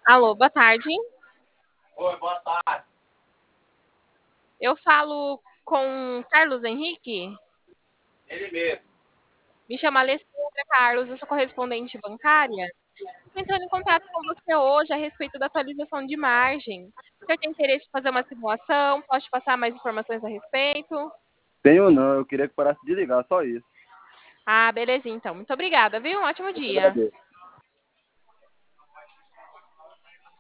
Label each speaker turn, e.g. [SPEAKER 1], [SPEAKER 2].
[SPEAKER 1] Alô, boa tarde.
[SPEAKER 2] Oi, boa tarde.
[SPEAKER 1] Eu falo com Carlos Henrique.
[SPEAKER 2] Ele mesmo.
[SPEAKER 1] Me chamo Alessandra Carlos, eu sou correspondente bancária. Estou entrando em contato com você hoje a respeito da atualização de margem. Você tem interesse em fazer uma simulação? Posso te passar mais informações a respeito?
[SPEAKER 2] Tenho não, eu queria que parasse de ligar, só isso.
[SPEAKER 1] Ah, beleza, então. Muito obrigada, viu? Um ótimo
[SPEAKER 2] Eu que
[SPEAKER 1] dia.
[SPEAKER 2] agradeço.